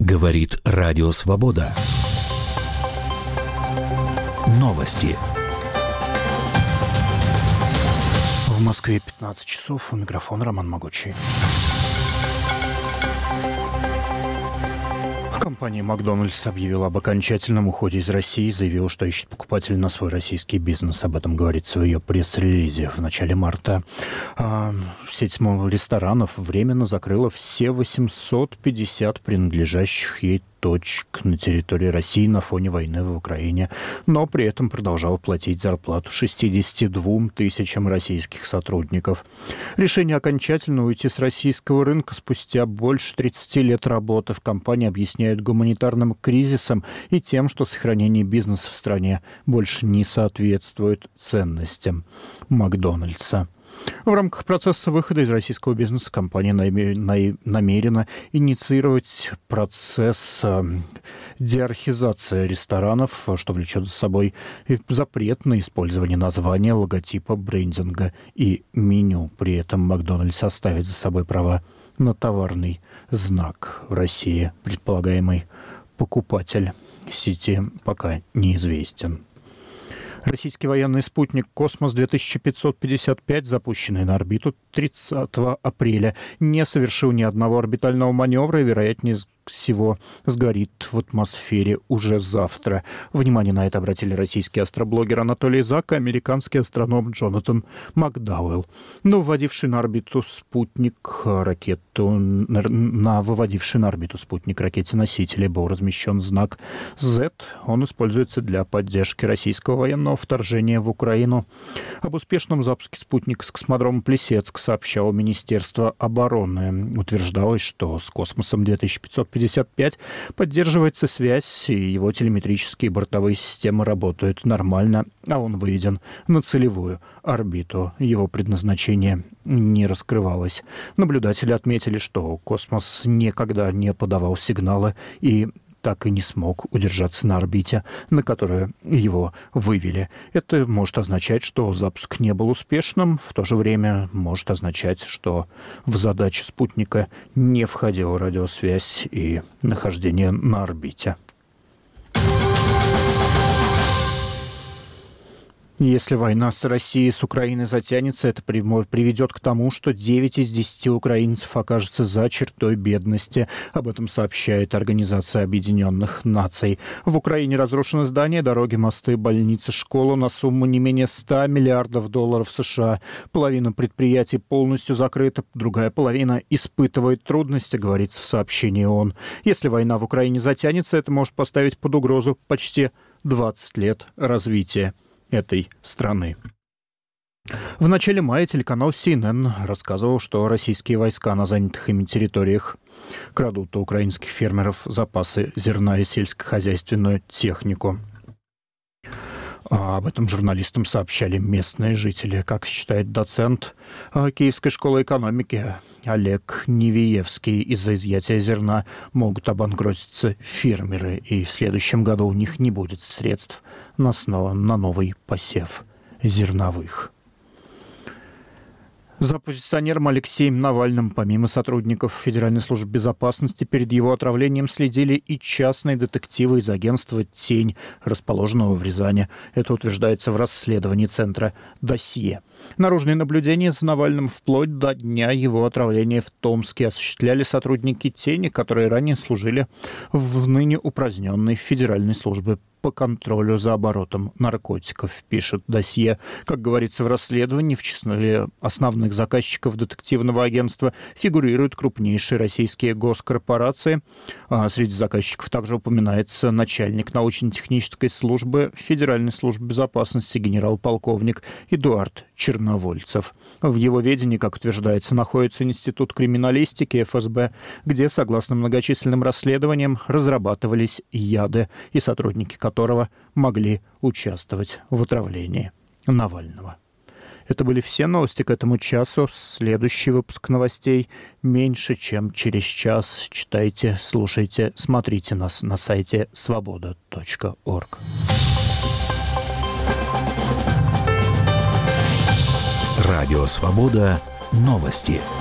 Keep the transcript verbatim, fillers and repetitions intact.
Говорит Радио Свобода. Новости. В Москве пятнадцать часов. У микрофона Роман Могучий. Компания «Макдональдс» объявила об окончательном уходе из России и заявила, что ищет покупателей на свой российский бизнес. Об этом говорится в ее пресс-релизе. В начале марта а, сеть ресторанов временно закрыла все восемьсот пятьдесят принадлежащих ей точек на территории России на фоне войны в Украине, но при этом продолжала платить зарплату шестидесяти двум тысячам российских сотрудников. Решение окончательно уйти с российского рынка спустя больше тридцати лет работы в компании объясняют гуманитарным кризисом и тем, что сохранение бизнеса в стране больше не соответствует ценностям Макдональдса. В рамках процесса выхода из российского бизнеса компания намерена инициировать процесс деархизации ресторанов, что влечет за собой запрет на использование названия, логотипа, брендинга и меню. При этом Макдональдс оставит за собой права на товарный знак. В России предполагаемый покупатель сети пока неизвестен. Российский военный спутник «Космос-две тысячи пятьсот пятьдесят пять», запущенный на орбиту тридцатого апреля, не совершил ни одного орбитального маневра и, вероятнее всего, сгорит в атмосфере уже завтра. Внимание на это обратили российский астроблогер Анатолий Зак и американский астроном Джонатан Макдауэлл. Но вводивший на орбиту спутник ракету, на выводивший на орбиту спутник ракете-носителя был размещен знак Z. Он используется для поддержки российского военного вторжения в Украину. Об успешном запуске спутника с космодрома Плесецк сообщало Министерство обороны. Утверждалось, что с космосом-две тысячи пятьсот пятьдесят пять поддерживается связь, и его телеметрические бортовые системы работают нормально, а он выведен на целевую орбиту. Его предназначение не раскрывалось. Наблюдатели отметили, что космос никогда не подавал сигналы и так и не смог удержаться на орбите, на которую его вывели. Это может означать, что запуск не был успешным, в то же время может означать, что в задачи спутника не входила радиосвязь и нахождение на орбите. Если война с Россией и с Украиной затянется, это приведет к тому, что девять из десяти украинцев окажутся за чертой бедности. Об этом сообщает Организация Объединенных Наций. В Украине разрушены здания, дороги, мосты, больницы, школы на сумму не менее ста миллиардов долларов США. Половина предприятий полностью закрыта, другая половина испытывает трудности, говорится в сообщении ООН. Если война в Украине затянется, это может поставить под угрозу почти двадцать лет развития этой страны. В начале мая телеканал Си Эн Эн рассказывал, что российские войска на занятых ими территориях крадут у украинских фермеров запасы зерна и сельскохозяйственную технику. А об этом журналистам сообщали местные жители. Как считает доцент Киевской школы экономики Олег Невиевский, из-за изъятия зерна могут обанкротиться фермеры, и в следующем году у них не будет средств на, снова, на новый посев зерновых. За оппозиционером Алексеем Навальным, помимо сотрудников Федеральной службы безопасности, перед его отравлением следили и частные детективы из агентства «Тень», расположенного в Рязани. Это утверждается в расследовании центра «Досье». Наружные наблюдения за Навальным вплоть до дня его отравления в Томске осуществляли сотрудники «Тени», которые ранее служили в ныне упраздненной Федеральной службе по контролю за оборотом наркотиков, пишет «Досье». Как говорится в расследовании, в числе основных заказчиков детективного агентства фигурируют крупнейшие российские госкорпорации. А среди заказчиков также упоминается начальник научно-технической службы Федеральной службы безопасности генерал-полковник Эдуард Черновольцев. В его ведении, как утверждается, находится Институт криминалистики эф эс бэ, где, согласно многочисленным расследованиям, разрабатывались яды, и сотрудники которого могли участвовать в отравлении Навального. Это были все новости к этому часу. Следующий выпуск новостей меньше, чем через час. Читайте, слушайте, смотрите нас на сайте свобода точка орг. Радио «Свобода». Новости.